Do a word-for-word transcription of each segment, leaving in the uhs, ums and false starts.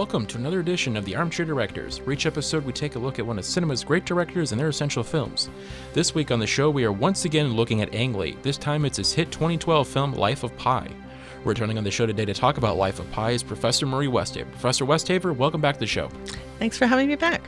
welcome to another edition of the Armchair Directors. For each episode, we take a look at one of cinema's great directors and their essential films. This week on the show, we are once again looking at Ang Lee. This time it's his hit twenty twelve film, Life of Pi. Returning on the show today to talk about Life of Pi is Professor Marie Westhaver. Professor Westhaver, welcome back to the show. Thanks for having me back.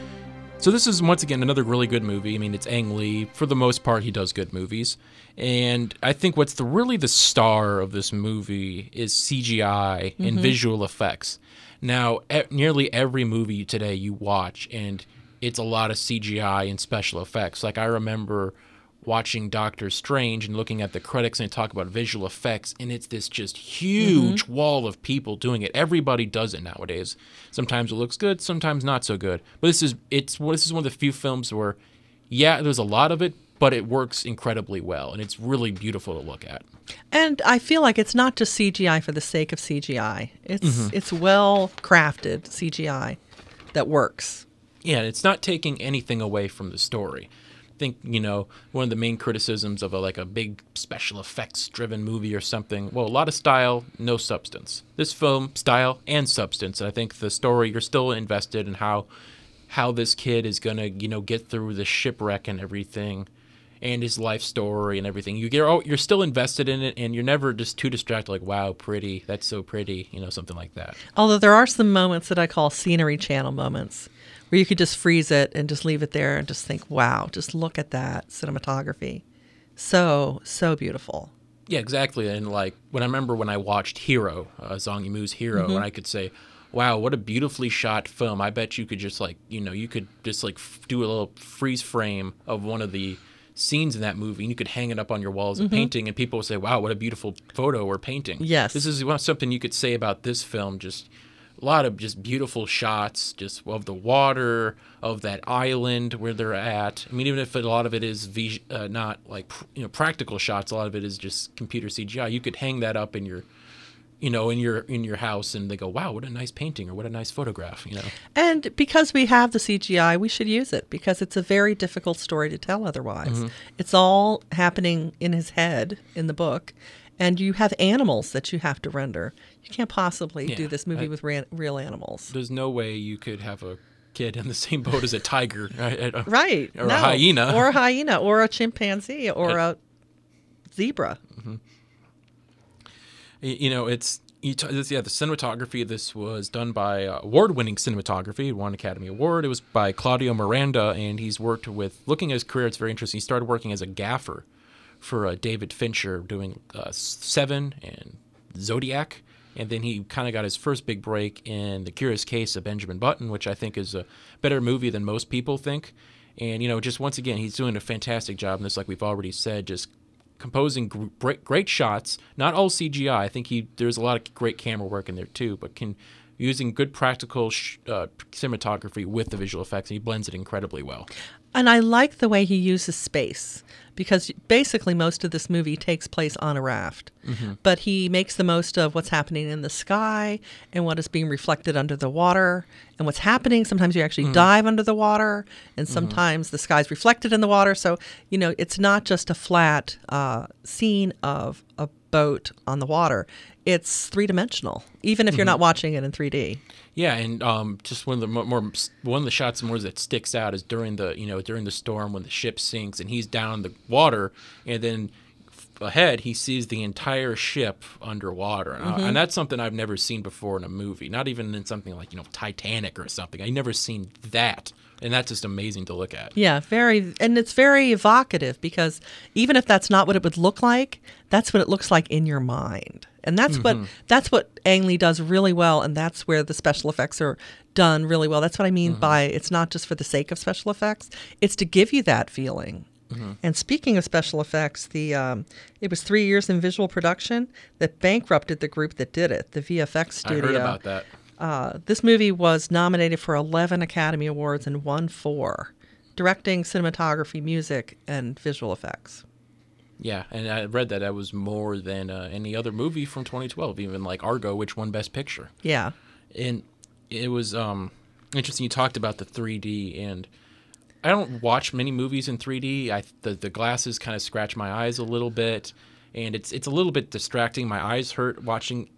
So this is, once again, another really good movie. I mean, it's Ang Lee. For the most part, he does good movies. And I think what's the really the star of this movie is C G I and mm-hmm. visual effects. Now, e- nearly every movie today you watch, and it's a lot of C G I and special effects. Like, I remember watching Doctor Strange and looking at the credits and talk about visual effects, and it's this just huge mm-hmm. wall of people doing it. Everybody does it nowadays. Sometimes it looks good, sometimes not so good. But this is it's this is one of the few films where, yeah, there's a lot of it, but it works incredibly well, and it's really beautiful to look at. And I feel like it's not just C G I for the sake of C G I. It's mm-hmm. it's well crafted C G I that works. Yeah, and it's not taking anything away from the story. I think, you know, one of the main criticisms of a, like a big special effects driven movie or something, well, a lot of style, no substance. This film, style and substance. And I think the story, you're still invested in how how this kid is going to, you know, get through the shipwreck and everything, and his life story and everything. You get, oh, you're still invested in it, and you're never just too distracted, like, wow, pretty, that's so pretty, you know, something like that. Although there are some moments that I call scenery channel moments, where you could just freeze it and just leave it there and just think, wow, just look at that cinematography. So, so beautiful. Yeah, exactly. And like, when I remember when I watched Hero, uh, Zhang Yimou's Hero, mm-hmm. and I could say, wow, what a beautifully shot film. I bet you could just like, you know, you could just like f- do a little freeze frame of one of the scenes in that movie, and you could hang it up on your wall as a mm-hmm. painting, and people would say, wow, what a beautiful photo or painting. Yes. This is something you could say about this film, just a lot of just beautiful shots, just of the water, of that island where they're at. I mean, even if a lot of it is v- uh, not like you know practical shots, a lot of it is just computer C G I. You could hang that up in your, you know, in your in your house, and they go, "Wow, what a nice painting," or "What a nice photograph," you know. And because we have the C G I, we should use it because it's a very difficult story to tell otherwise. Mm-hmm. It's all happening in his head in the book. And you have animals that you have to render. You can't possibly yeah, do this movie I, with ran, real animals. There's no way you could have a kid in the same boat as a tiger. Right. right. Or no. a hyena. Or a hyena, or a chimpanzee, or it, a zebra. Mm-hmm. You know, it's, you t- this, yeah, the cinematography of this was done by uh, award-winning cinematography. It won an Academy Award. It was by Claudio Miranda, and he's worked with, looking at his career, it's very interesting. He started working as a gaffer for uh, David Fincher, doing uh, Seven and Zodiac, and then he kind of got his first big break in The Curious Case of Benjamin Button, which I think is a better movie than most people think. And, you know, just once again, he's doing a fantastic job in this, like we've already said, just composing great, great shots, not all C G I. I think he there's a lot of great camera work in there too, but can using good practical sh- uh, cinematography with the visual effects, and he blends it incredibly well. And I like the way he uses space, because basically most of this movie takes place on a raft. Mm-hmm. But he makes the most of what's happening in the sky and what is being reflected under the water and what's happening. Sometimes you actually mm-hmm. dive under the water, and sometimes mm-hmm. the sky's reflected in the water. So, you know, it's not just a flat uh, scene of a boat on the water. It's three-dimensional, even if you're mm-hmm. not watching it in three D. Yeah, and um, just one of the more, more one of the shots more that sticks out is during the you know during the storm when the ship sinks and he's down in the water, and then ahead he sees the entire ship underwater, and, mm-hmm. I, and that's something I've never seen before in a movie. Not even in something like you know Titanic or something. I've never seen that. And that's just amazing to look at. Yeah, very, and it's very evocative because even if that's not what it would look like, that's what it looks like in your mind. And that's mm-hmm. what that's what Ang Lee does really well, and that's where the special effects are done really well. That's what I mean mm-hmm. by it's not just for the sake of special effects; it's to give you that feeling. Mm-hmm. And speaking of special effects, the um, it was three years in visual production that bankrupted the group that did it, the V F X studio. I heard about that. Uh, this movie was nominated for eleven Academy Awards and won four: directing, cinematography, music, and visual effects. Yeah, and I read that that was more than uh, any other movie from twenty twelve, even like Argo, which won Best Picture. Yeah. And it was um, interesting. You talked about the three D, and I don't watch many movies in three D. I the, the glasses kind of scratch my eyes a little bit, and it's it's a little bit distracting. My eyes hurt watching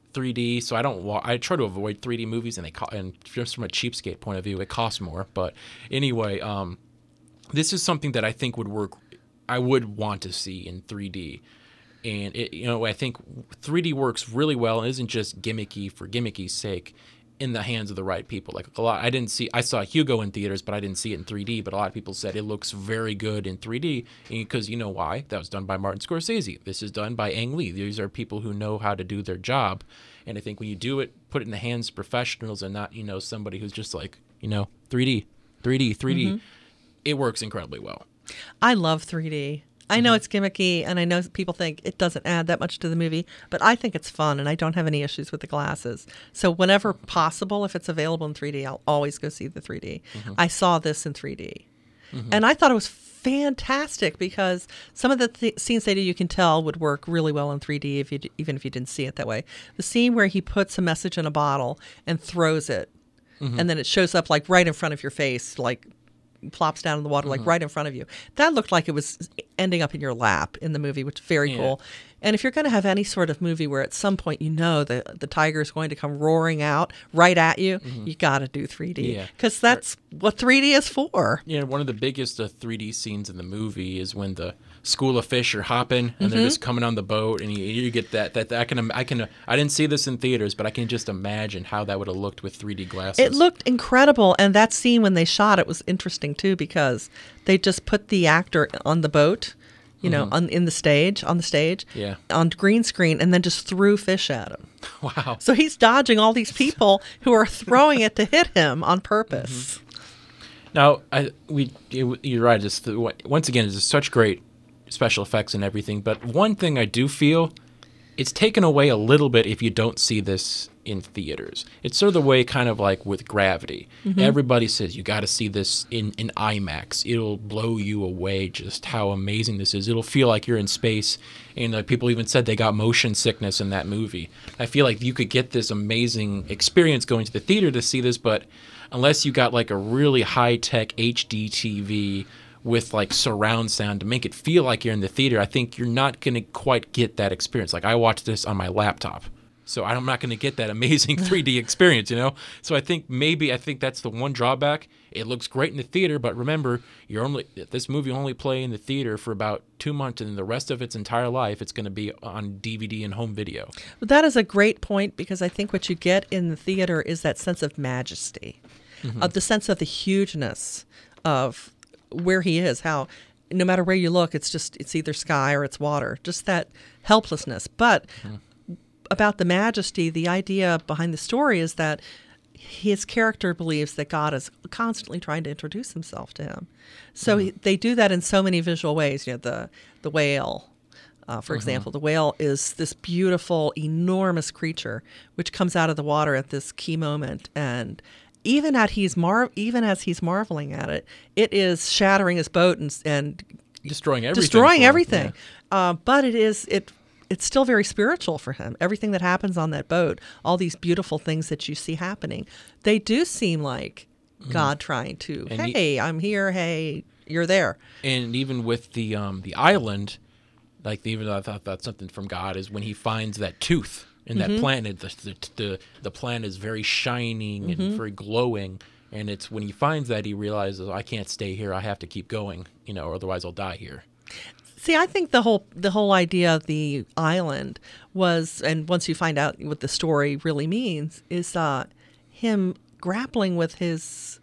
three D, so I don't. Wa- I try to avoid three D movies, and they co- and just from a cheapskate point of view, it costs more. But anyway, um, this is something that I think would work. I would want to see in three D, and it, you know, I think three D works really well and isn't just gimmicky for gimmicky's sake. In the hands of the right people. Like a lot, I didn't see, I saw Hugo in theaters, but I didn't see it in three D. But a lot of people said it looks very good in three D because you know why? That was done by Martin Scorsese. This is done by Ang Lee. These are people who know how to do their job. And I think when you do it, put it in the hands of professionals and not, you know, somebody who's just like, you know, three D, three D, three D, mm-hmm. It works incredibly well. I love three D. I know it's gimmicky, and I know people think it doesn't add that much to the movie, but I think it's fun, and I don't have any issues with the glasses. So whenever possible, if it's available in three D, I'll always go see the three D. Mm-hmm. I saw this in three D, mm-hmm. and I thought it was fantastic because some of the th- scenes they do, you can tell would work really well in three D, if you d- even if you didn't see it that way. The scene where he puts a message in a bottle and throws it, mm-hmm. and then it shows up like right in front of your face, like plops down in the water, like mm-hmm. right in front of you. That looked like it was ending up in your lap in the movie, which is very yeah. cool. And if you're going to have any sort of movie where at some point you know the the tiger is going to come roaring out right at you, mm-hmm. you got to do three D because yeah. that's what three D is for. Yeah, one of the biggest uh, three D scenes in the movie is when the school of fish are hopping and mm-hmm. they're just coming on the boat, and you, you get that that I can I can I didn't see this in theaters, but I can just imagine how that would have looked with three D glasses. It looked incredible, and that scene when they shot it was interesting too because they just put the actor on the boat. You know, mm-hmm. on in the stage, on the stage, yeah. on green screen, and then just threw fish at him. Wow. So he's dodging all these people who are throwing it to hit him on purpose. Mm-hmm. Now, I, we you're right. It's the, once again, it's such great special effects and everything. But one thing I do feel, it's taken away a little bit if you don't see this in theaters. It's sort of the way kind of like with Gravity. Mm-hmm. Everybody says you got to see this in, in IMAX. It'll blow you away just how amazing this is. It'll feel like you're in space. And uh, people even said they got motion sickness in that movie. I feel like you could get this amazing experience going to the theater to see this, but unless you got like a really high-tech H D T V with like surround sound to make it feel like you're in the theater, I think you're not going to quite get that experience. Like I watched this on my laptop. So I'm not going to get that amazing three D experience, you know? So I think maybe, I think that's the one drawback. It looks great in the theater, but remember, you're only this movie only play in the theater for about two months, and the rest of its entire life, it's going to be on D V D and home video. Well, that is a great point, because I think what you get in the theater is that sense of majesty, mm-hmm. of the sense of the hugeness of where he is, how no matter where you look, it's just, it's either sky or it's water, just that helplessness. But mm-hmm. about the majesty, the idea behind the story is that his character believes that God is constantly trying to introduce himself to him. So mm-hmm. he, they do that in so many visual ways. You know, the the whale, uh, for mm-hmm. example, the whale is this beautiful, enormous creature which comes out of the water at this key moment, and even at he's mar even as he's marveling at it, it is shattering his boat and and destroying everything. Destroying everything. Yeah. Uh, but it is it. It's still very spiritual for him. Everything that happens on that boat, all these beautiful things that you see happening, they do seem like mm. God trying to, and hey, he, I'm here. Hey, you're there. And even with the um, the island, like even though I thought that's something from God, is when he finds that tooth in mm-hmm. that planet. The the, the the planet is very shining mm-hmm. and very glowing. And it's when he finds that he realizes, I can't stay here. I have to keep going, you know, otherwise I'll die here. See, I think the whole the whole idea of the island was, and once you find out what the story really means, is uh, him grappling with his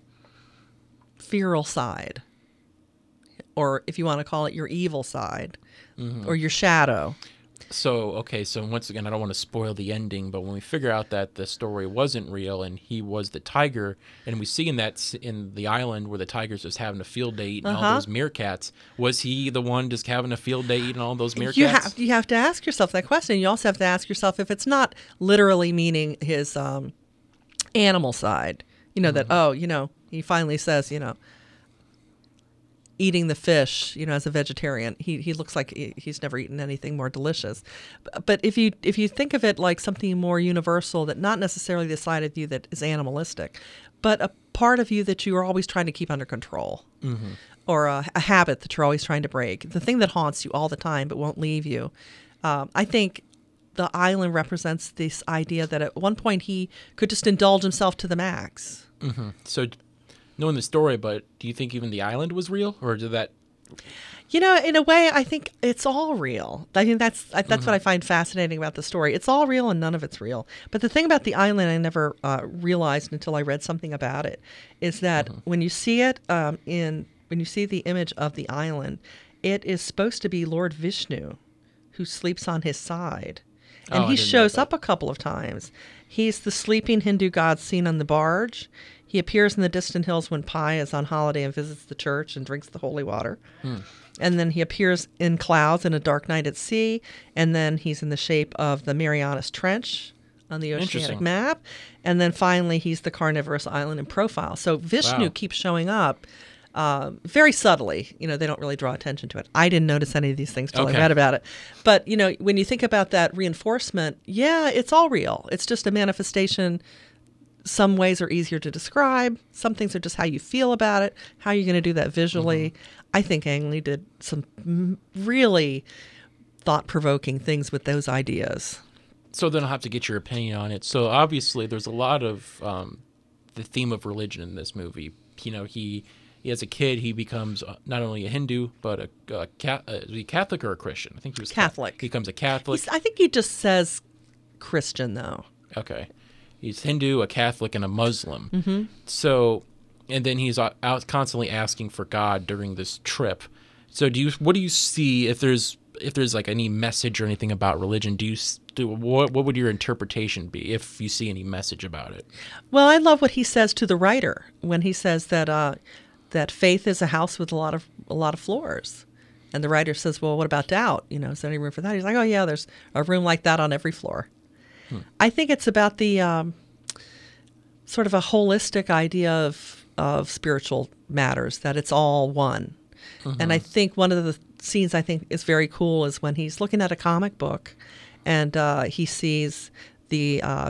feral side, or if you want to call it your evil side, mm-hmm. or your shadow. So, okay, so once again, I don't want to spoil the ending, but when we figure out that the story wasn't real and he was the tiger, and we see in that in the island where the tiger's just having a field day eating uh-huh. all those meerkats, was he the one just having a field day eating all those meerkats? You have, you have to ask yourself that question. You also have to ask yourself if it's not literally meaning his um, animal side. You know, mm-hmm. that, oh, you know, he finally says, you know, eating the fish, you know, as a vegetarian, he he looks like he, he's never eaten anything more delicious. But, but if you if you think of it like something more universal, that not necessarily the side of you that is animalistic, but a part of you that you are always trying to keep under control, mm-hmm. or a, a habit that you're always trying to break, the thing that haunts you all the time but won't leave you. Um, I think the island represents this idea that at one point he could just indulge himself to the max. Mm-hmm. So, knowing the story, but do you think even the island was real, or did that? You know, in a way, I think it's all real. I mean, that's that's mm-hmm. what I find fascinating about the story. It's all real and none of it's real. But the thing about the island I never uh, realized until I read something about it is that mm-hmm. when you see it um, in when you see the image of the island, it is supposed to be Lord Vishnu who sleeps on his side. And oh, he shows up a couple of times. He's the sleeping Hindu god seen on the barge. He appears in the distant hills when Pi is on holiday and visits the church and drinks the holy water. Hmm. And then he appears in clouds in A Dark Night at Sea. And then he's in the shape of the Marianas Trench on the oceanic map. And then finally, he's the carnivorous island in profile. So Vishnu wow. keeps showing up uh, very subtly. You know, they don't really draw attention to it. I didn't notice any of these things till okay. I read about it. But, you know, when you think about that reinforcement, yeah, it's all real. It's just a manifestation. Some ways are easier to describe. Some things are just how you feel about it, how you're going to do that visually. Mm-hmm. I think Ang Lee did some really thought-provoking things with those ideas. So then I'll have to get your opinion on it. So obviously there's a lot of um, the theme of religion in this movie. You know, he, he as a kid, he becomes not only a Hindu, but a, a, a Catholic or a Christian. I think he was Catholic. He becomes a Catholic. He's, I think he just says Christian, though. Okay. He's Hindu, a Catholic, and a Muslim. Mm-hmm. So, and then he's out constantly asking for God during this trip. So, do you? What do you see if there's if there's like any message or anything about religion? Do you do what? What would your interpretation be if you see any message about it? Well, I love what he says to the writer when he says that uh, that faith is a house with a lot of a lot of floors, and the writer says, "Well, what about doubt? You know, is there any room for that?" He's like, "Oh yeah, there's a room like that on every floor." Hmm. I think it's about the um, sort of a holistic idea of of spiritual matters, that it's all one. Mm-hmm. And I think one of the scenes I think is very cool is when he's looking at a comic book and uh, he sees the uh,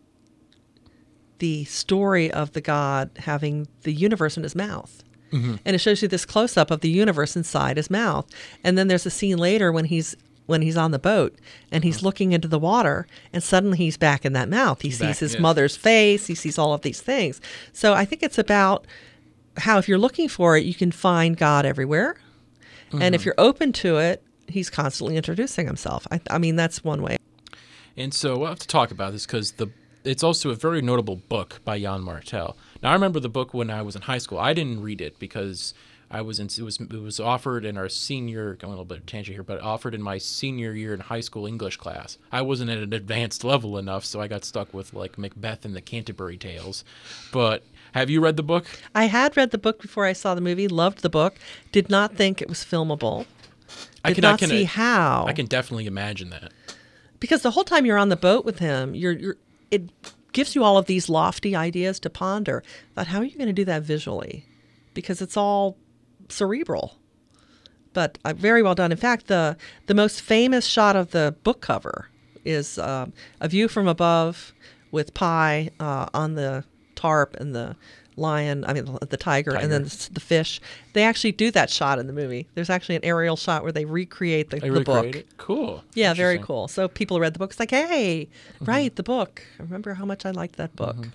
the story of the god having the universe in his mouth. Mm-hmm. And it shows you this close-up of the universe inside his mouth. And then there's a scene later when he's when he's on the boat and he's looking into the water and suddenly he's back in that mouth. He he's sees back, his yeah. mother's face. He sees all of these things. So I think it's about how if you're looking for it, you can find God everywhere. Mm-hmm. And if you're open to it, he's constantly introducing himself. I, I mean, that's one way. And so we'll have to talk about this because the it's also a very notable book by Jan Martel. Now, I remember the book when I was in high school. I didn't read it because I was in, it was it was offered in our senior, going a little bit of tangent here, but offered in my senior year in high school English class. I wasn't at an advanced level enough, so I got stuck with like Macbeth and the Canterbury Tales. But have you read the book? I had read the book before I saw the movie, loved the book, did not think it was filmable. Did I can, not I can, see how. I can definitely imagine that. Because the whole time you're on the boat with him, you're you're it gives you all of these lofty ideas to ponder about how are you going to do that visually? Because it's all cerebral, but uh, very well done. In fact, the the most famous shot of the book cover is uh, a view from above with Pi uh, on the tarp and the lion, I mean the, the tiger, tiger, and then the, the fish. They actually do that shot in the movie. There's actually an aerial shot where they recreate the, they the recreate book. It? Cool. Yeah, very cool. So people who read the book, it's like, hey, mm-hmm. right, the book. I remember how much I liked that book. Mm-hmm.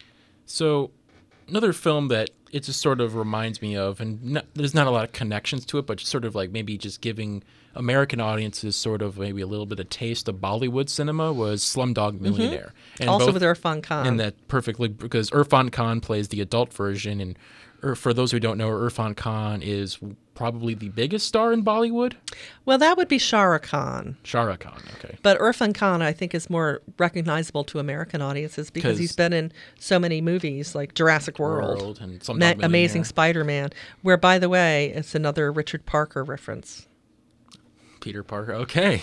So another film that it just sort of reminds me of, and not, there's not a lot of connections to it, but just sort of like maybe just giving American audiences sort of maybe a little bit of taste of Bollywood cinema was Slumdog Millionaire. Mm-hmm. And also both, with Irfan Khan. And that perfectly, because Irfan Khan plays the adult version, and er, for those who don't know, Irfan Khan is probably the biggest star in Bollywood. Well, that would be Shah Rukh Khan. Shah Rukh Khan, okay. But Irfan Khan, I think, is more recognizable to American audiences because he's been in so many movies like Jurassic World, World and Ma- Amazing Spider-Man, where, by the way, it's another Richard Parker reference. Peter Parker, okay.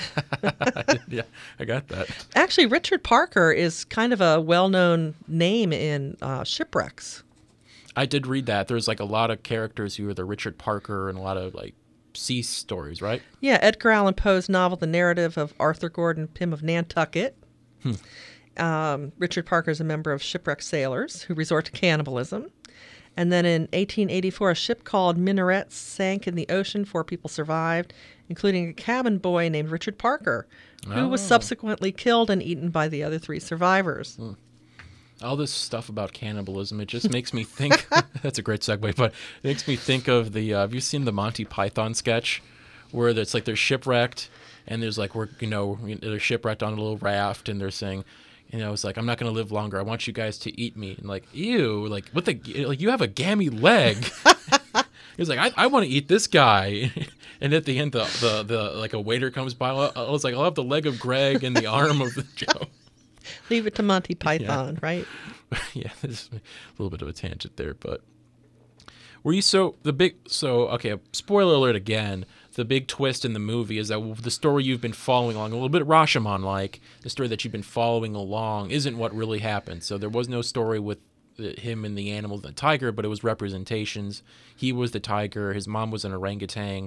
Yeah, I got that. Actually, Richard Parker is kind of a well-known name in uh, shipwrecks. I did read that. There's like a lot of characters who are the Richard Parker and a lot of like sea stories, right? Yeah, Edgar Allan Poe's novel, The Narrative of Arthur Gordon Pym of Nantucket. Hmm. Um, Richard Parker is a member of shipwrecked sailors who resort to cannibalism. And then in eighteen eighty-four, a ship called Minaret sank in the ocean. Four people survived, including a cabin boy named Richard Parker, who Oh. was subsequently killed and eaten by the other three survivors. All this stuff about cannibalism, it just makes me think. That's a great segue, but it makes me think of the. Uh, have you seen the Monty Python sketch where it's like they're shipwrecked and there's like we're you know they're shipwrecked on a little raft and they're saying, you know, it's like I'm not going to live longer. I want you guys to eat me. And like, ew, like what the like you have a gammy leg. He's like, I, I want to eat this guy. And at the end, the, the the like a waiter comes by. I was like, I'll have the leg of Greg and the arm of the Joe. Leave it to Monty Python, Yeah. right? Yeah, there's a little bit of a tangent there, but were you so the big so okay? Spoiler alert again. The big twist in the movie is that the story you've been following along, a little bit Rashomon like, the story that you've been following along, isn't what really happened. So there was no story with the, him and the animals and the tiger, but it was representations. He was the tiger. His mom was an orangutan.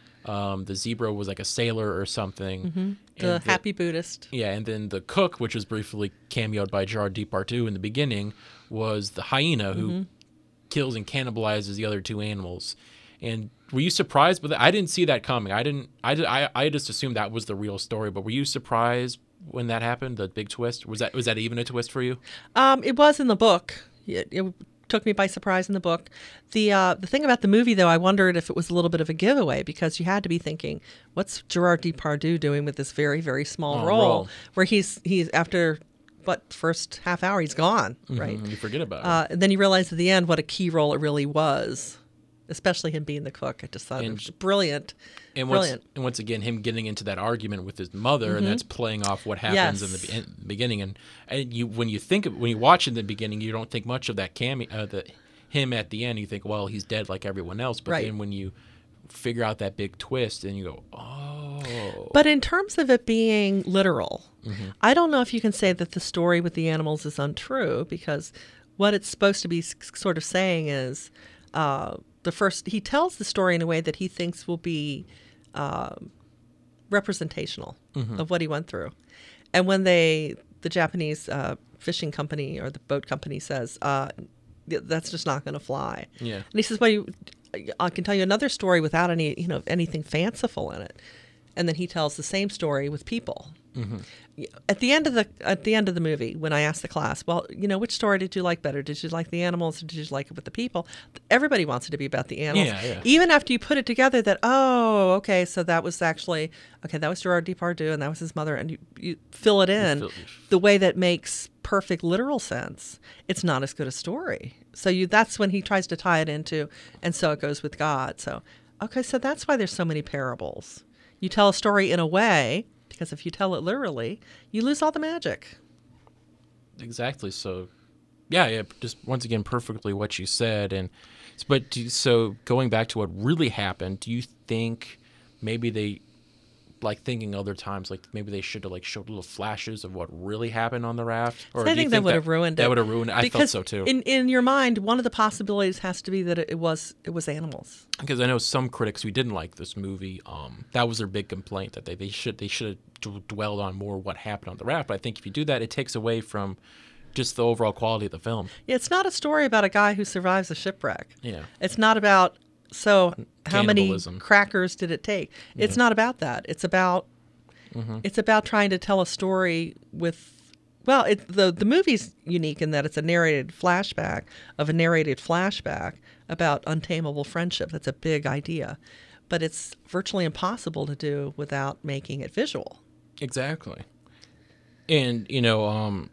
Um, the zebra was like a sailor or something. Mm-hmm. The And happy Buddhist. Yeah, and then the cook, which was briefly cameoed by Gerard Depardieu in the beginning, was the hyena who Mm-hmm. kills and cannibalizes the other two animals. And were you surprised? But I didn't see that coming. I didn't. I, I, I just assumed that was the real story. But were you surprised when that happened? The big twist was that was that even a twist for you? Um, it was in the book. It, it took me by surprise in the book. The uh, the thing about the movie, though, I wondered if it was a little bit of a giveaway because you had to be thinking, what's Gerard Depardieu doing with this very, very small Oh, role, role. where he's he's after what first half hour he's gone, right? Mhm, you forget about it. Uh, and then you realize at the end what a key role it really was, especially him being the cook. I just thought it And- was brilliant. And once, Brilliant. and once again, him getting into that argument with his mother, and that's playing off what happens in the, Yes. be- in the beginning. And, and you, when you think of, when you watch in the beginning, you don't think much of that cameo, uh, the him at the end. You think, well, he's dead like everyone else. But Right. then when you figure out that big twist, and you go, oh, But in terms of it being literal, Mm-hmm. I don't know if you can say that the story with the animals is untrue because what it's supposed to be s- sort of saying is uh, the first, he tells the story in a way that he thinks will be um representational Mm-hmm. of what he went through. And when they, the Japanese uh, fishing company or the boat company says, uh, "Th- that's just not going to fly. Yeah. And he says, well, you, I can tell you another story without any, you know, anything fanciful in it. And then he tells the same story with people. Mm-hmm. At the end of the at the end of the movie, when I asked the class, well, you know, which story did you like better? Did you like the animals or did you like it with the people? Everybody wants it to be about the animals. Yeah, yeah. Even after you put it together that, oh, okay, so that was actually, okay, that was Gerard Depardieu and that was his mother. And you, you fill it in fill- the way that makes perfect literal sense. It's not as good a story. So you that's when he tries to tie it into, and so it goes with God. So, okay, so that's why there's so many parables. You tell a story in a way, because if you tell it literally, you lose all the magic. Exactly. So, yeah, yeah. Just once again, perfectly what you said. And but do, so going back to what really happened, do you think maybe they, like thinking other times, like maybe they should have like showed little flashes of what really happened on the raft? Or So do I you think that would have ruined it. That would have ruined it. I felt Because so too. In in your mind, one of the possibilities has to be that it, it was it was animals. Because I know some critics who didn't like this movie, um, that was their big complaint that they, they should they should have d- dwelled on more what happened on the raft. But I think if you do that, it takes away from just the overall quality of the film. Yeah, it's not a story about a guy who survives a shipwreck. Yeah. It's not about so how many Cannibalism. crackers did it take? It's not about that. It's about Mm-hmm. it's about trying to tell a story with well, it, the the movie's unique in that it's a narrated flashback of a narrated flashback about untamable friendship. That's a big idea, but it's virtually impossible to do without making it visual. Exactly. And, you know, um,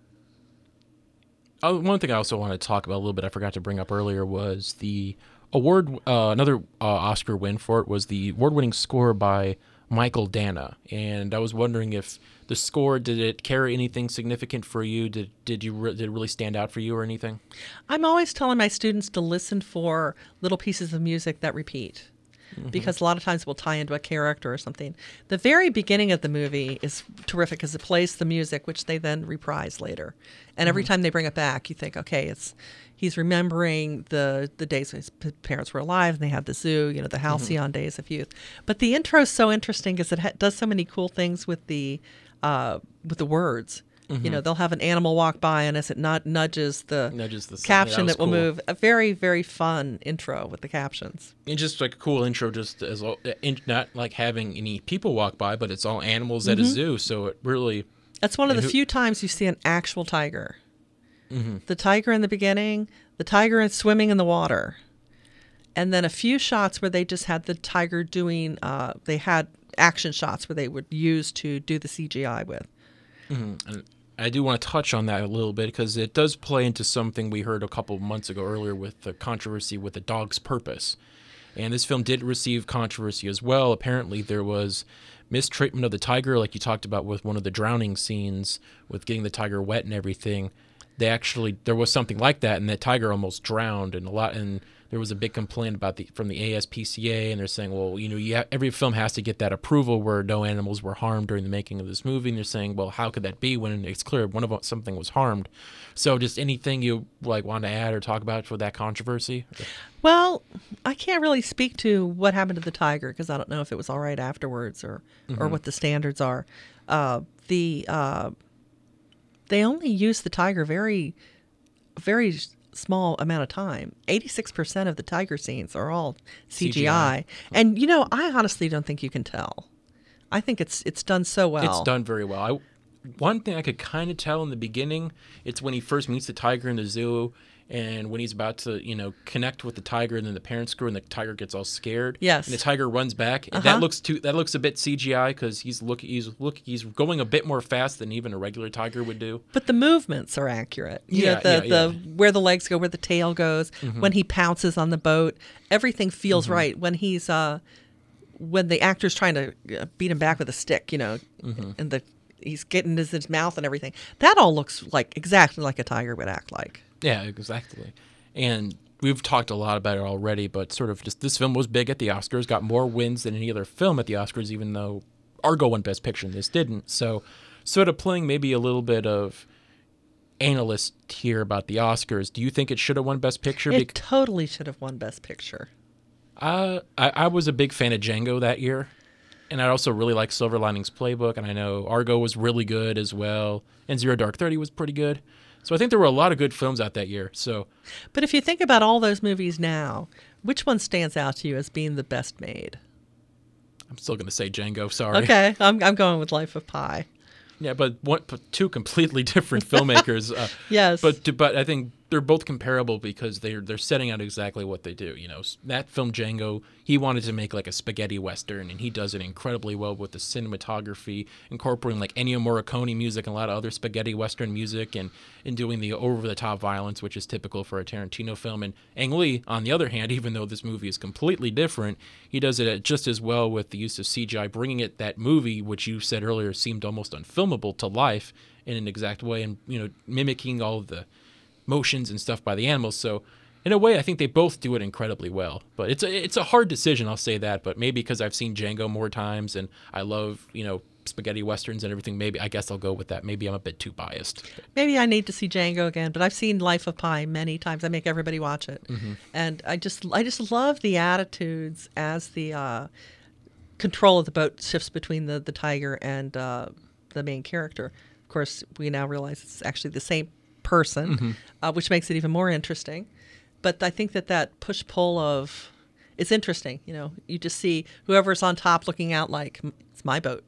oh, one thing I also want to talk about a little bit, I forgot to bring up earlier, was the award, uh, another uh, Oscar win for it was the award-winning score by Michael Dana. And I was wondering if the score, did it carry anything significant for you? Did did you re- did it really stand out for you or anything? I'm always telling my students to listen for little pieces of music that repeat. Because a lot of times it will tie into a character or something. The very beginning of the movie is terrific because it plays the music, which they then reprise later. And every time they bring it back, you think, okay, it's he's remembering the the days when his p- parents were alive and they had the zoo, you know, the halcyon days of youth. But the intro is so interesting because it ha- does so many cool things with the uh, with the words. You know, they'll have an animal walk by, and as it nud- nudges the Nudges the sun. caption, Yeah, it will cool. move. A very, very fun intro with the captions. And just like a cool intro, just as all, in, not like having any people walk by, but it's all animals at a zoo. So it really. That's one of the who- few times you see an actual tiger. The tiger in the beginning, the tiger is swimming in the water. And then a few shots where they just had the tiger doing, uh, they had action shots where they would use to do the C G I with. And I do want to touch on that a little bit because it does play into something we heard a couple months ago earlier with the controversy with the dog's purpose. And this film did receive controversy as well. Apparently, there was mistreatment of the tiger, like you talked about with one of the drowning scenes, with getting the tiger wet and everything. They actually, there was something like that, and that tiger almost drowned, and a lot, and there was a big complaint about the from the A S P C A, and they're saying, well, you know, you ha- every film has to get that approval where no animals were harmed during the making of this movie, and they're saying, well, how could that be when it's clear one of something was harmed? So, just anything you like want to add or talk about for that controversy? Well, I can't really speak to what happened to the tiger because I don't know if it was all right afterwards or, or what the standards are. Uh, the uh, they only use the tiger very, very small amount of time. eighty-six percent of the tiger scenes are all C G I. C G I. And, you know, I honestly don't think you can tell. I think it's it's done so well. It's done very well. I, one thing I could kind of tell in the beginning, it's when he first meets the tiger in the zoo, and when he's about to, you know, connect with the tiger, and then the parents screw, and the tiger gets all scared. Yes. And the tiger runs back. And Uh-huh. that looks too. That looks a bit C G I because he's look. He's look. He's going a bit more fast than even a regular tiger would do. But the movements are accurate. You Yeah, know, the, yeah, the yeah. Mm-hmm. where the legs go, where the tail goes, when he pounces on the boat, everything feels right. When he's uh, when the actor's trying to uh, beat him back with a stick, you know, Mm-hmm. and the he's getting his, his mouth and everything. That all looks like exactly like a tiger would act like. Yeah, exactly. And we've talked a lot about it already, but sort of just this film was big at the Oscars, got more wins than any other film at the Oscars, even though Argo won Best Picture and this didn't. So sort of playing maybe a little bit of analyst here about the Oscars. Do you think it should have won Best Picture? It Bec- totally should have won Best Picture. uh, I, I was a big fan of Django that year. And I also really like Silver Linings Playbook, and I know Argo was really good as well, and Zero Dark Thirty was pretty good. So I think there were a lot of good films out that year. So But if you think about all those movies now, which one stands out to you as being the best made? I'm still going to say Django, sorry. Okay, I'm I'm going with Life of Pi. Yeah, but one, but two completely different filmmakers. Uh, Yes. But but I think they're both comparable because they're they're setting out exactly what they do. You know, S- that film Django, he wanted to make like a spaghetti western, and he does it incredibly well with the cinematography, incorporating like Ennio Morricone music and a lot of other spaghetti western music, and and doing the over the top violence, which is typical for a Tarantino film. And Ang Lee, on the other hand, even though this movie is completely different, he does it just as well with the use of C G I, bringing it that movie, which you said earlier seemed almost unfilmable, to life in an exact way, and you know, mimicking all of the motions and stuff by the animals. So in a way, I think they both do it incredibly well. But it's a it's a hard decision, I'll say that. But maybe because I've seen Django more times and I love, you know, spaghetti westerns and everything, maybe I guess I'll go with that. Maybe I'm a bit too biased. Maybe I need to see Django again, but I've seen Life of Pi many times. I make everybody watch it, and I just I just love the attitudes as the uh, control of the boat shifts between the the tiger and uh, the main character. Of course, we now realize it's actually the same person, uh, which makes it even more interesting. But I think that that push pull of it's interesting. You know, you just see whoever's on top looking out like it's my boat.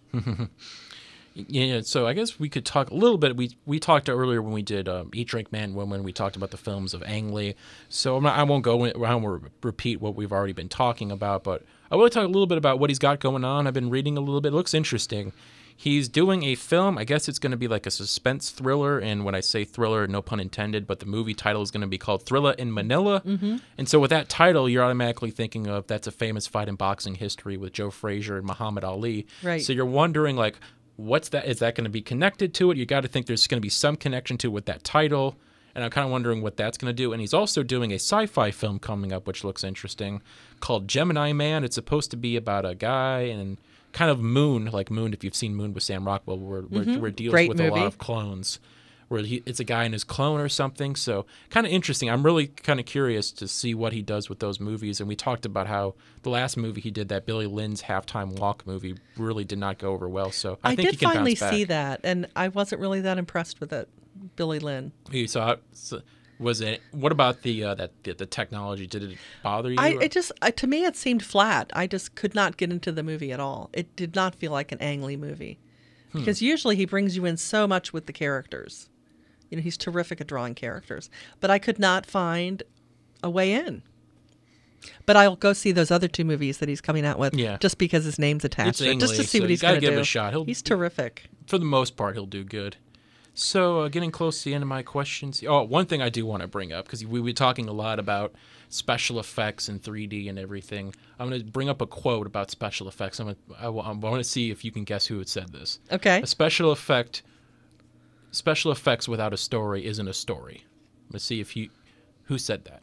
Yeah, so I guess we could talk a little bit. We we talked earlier when we did um, Eat, Drink, Man, Woman. We talked about the films of Ang Lee. So I'm not, I won't go in, I won't repeat what we've already been talking about, but I will talk a little bit about what he's got going on. I've been reading a little bit. It looks interesting. He's doing a film. I guess it's going to be like a suspense thriller. And when I say thriller, no pun intended, but the movie title is going to be called Thriller in Manila. Mm-hmm. And so with that title, you're automatically thinking of that's a famous fight in boxing history with Joe Frazier and Muhammad Ali. Right. So you're wondering, like, what's that? Is that going to be connected to it? You got to think there's going to be some connection to it with that title. And I'm kind of wondering what that's going to do. And he's also doing a sci-fi film coming up, which looks interesting, called Gemini Man. It's supposed to be about a guy and kind of Moon, like Moon, if you've seen Moon with Sam Rockwell, where, where, Mhm. where it deals Great with a lot movie. of clones. where he, it's a guy in his clone or something. So kind of interesting. I'm really kind of curious to see what he does with those movies. And we talked about how the last movie he did, that Billy Lynn's Halftime Walk movie, really did not go over well. So I, I think did he can finally bounce back. see that, and I wasn't really that impressed with it, Billy Lynn. You saw it? So was it? What about the uh, that the, the technology? Did it bother you? I or- it just uh, to me it seemed flat. I just could not get into the movie at all. It did not feel like an Ang Lee movie, Hmm. because usually he brings you in so much with the characters. You know, he's terrific at drawing characters, but I could not find a way in. But I'll go see those other two movies that he's coming out with, Yeah. just because his name's attached It's to it, Ang just to Lee, see so what you he's going gotta to give do. it a shot. He'll- He's terrific. For the most part, he'll do good. So, uh, getting close to the end of my questions. Oh, one thing I do want to bring up, because we were talking a lot about special effects and three D and everything. I'm going to bring up a quote about special effects. I'm gonna, I, want to see if you can guess who had said this. Okay. A special effect, special effects without a story isn't a story. Let's see if you, who said that.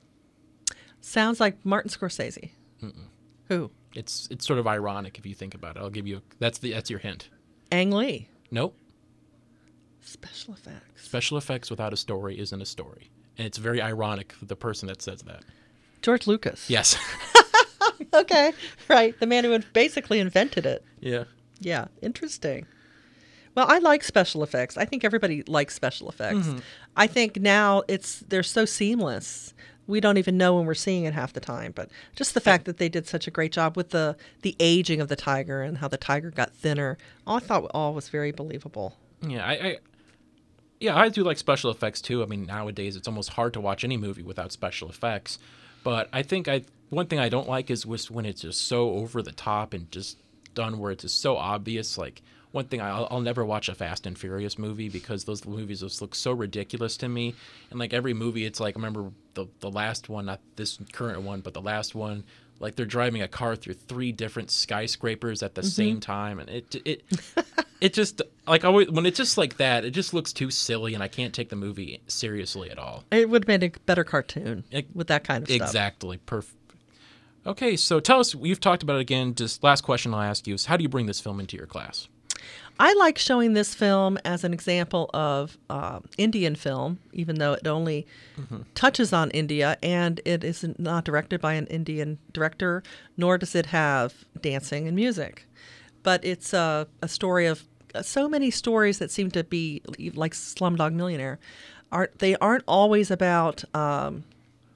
Sounds like Martin Scorsese. Mm-mm. Who? It's it's sort of ironic if you think about it. I'll give you a, that's the that's your hint. Ang Lee. Nope. Special effects. Special effects without a story isn't a story. And it's very ironic for the person that says that. George Lucas. Yes. Okay. Right. The man who had basically invented it. Yeah. Yeah. Interesting. Well, I like special effects. I think everybody likes special effects. Mhm. I think now it's they're so seamless. We don't even know when we're seeing it half the time. But just the fact that they did such a great job with the the aging of the tiger and how the tiger got thinner, all I thought all was very believable. Yeah, I, I yeah, I do like special effects too. I mean, nowadays it's almost hard to watch any movie without special effects. But I think I one thing I don't like is just when it's just so over the top and just done where it's just so obvious. Like one thing I'll, I'll never watch a Fast and Furious movie because those movies just look so ridiculous to me. And like every movie, it's like I remember the the last one, not this current one, but the last one. Like they're driving a car through three different skyscrapers at the Mm-hmm. same time, and it it it just like always when it's just like that, it just looks too silly, and I can't take the movie seriously at all. It would have made a better cartoon Ex- with that kind of stuff. Exactly, perfect. Okay, so tell us. You've talked about it again. Just last question I'll ask you is, how do you bring this film into your class? I like showing this film as an example of uh, Indian film, even though it only touches on India, and it is not directed by an Indian director, nor does it have dancing and music. But it's a, a story of so many stories that seem to be like Slumdog Millionaire. Aren't they aren't always about um,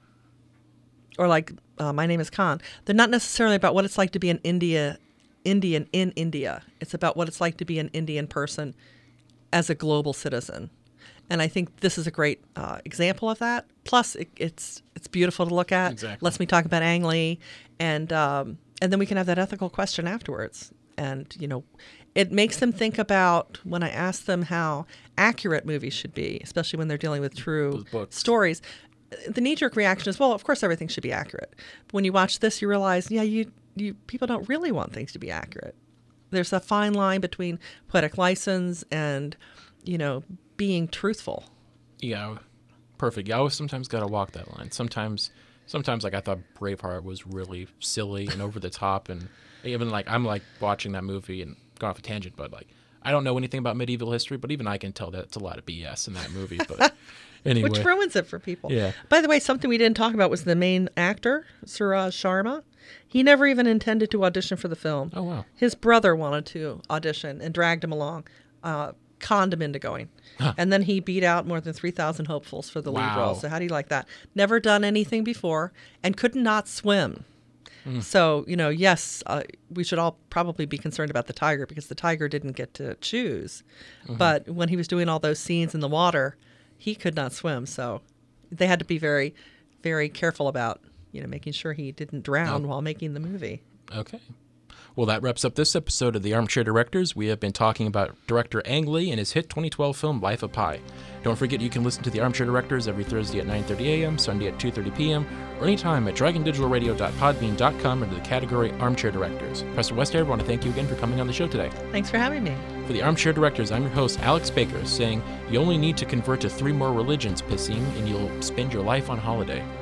or like uh, My Name is Khan. They're not necessarily about what it's like to be an India Indian in India. It's about what it's like to be an Indian person as a global citizen. And I think this is a great uh, example of that. Plus, it, it's it's beautiful to look at. Exactly. Lets me talk about Ang Lee, and um, and then we can have that ethical question afterwards. And you know, it makes them think about when I ask them how accurate movies should be, especially when they're dealing with true Those books. stories. The knee-jerk reaction is, well, of course everything should be accurate. But when you watch this, you realize, yeah, you you people don't really want things to be accurate. There's a fine line between poetic license and, you know, being truthful. Yeah, perfect. Yeah, I always sometimes got to walk that line. Sometimes, sometimes like I thought Braveheart was really silly and over the top, and even like I'm like watching that movie and going off a tangent, but like I don't know anything about medieval history, but even I can tell that it's a lot of B S in that movie. But anyway, Which ruins it for people. Yeah. By the way, something we didn't talk about was the main actor, Suraj Sharma. He never even intended to audition for the film. Oh, wow. His brother wanted to audition and dragged him along, uh, conned him into going. Huh. And then he beat out more than three thousand hopefuls for the lead Wow. role. So how do you like that? Never done anything before and could not swim. Mm. So, you know, yes, uh, we should all probably be concerned about the tiger because the tiger didn't get to choose. Mm-hmm. But when he was doing all those scenes in the water, he could not swim. So they had to be very, very careful about, you know, making sure he didn't drown Oh. while making the movie. Okay. Well, that wraps up this episode of the Armchair Directors. We have been talking about director Ang Lee and his hit twenty twelve film Life of Pi. Don't forget you can listen to the Armchair Directors every Thursday at nine thirty a.m., Sunday at two thirty p.m., or anytime at dragon digital radio dot podbean dot com under the category Armchair Directors. Preston Wester, I want to thank you again for coming on the show today. Thanks for having me. For the Armchair Directors, I'm your host, Alex Baker, saying you only need to convert to three more religions, Piscine, and you'll spend your life on holiday.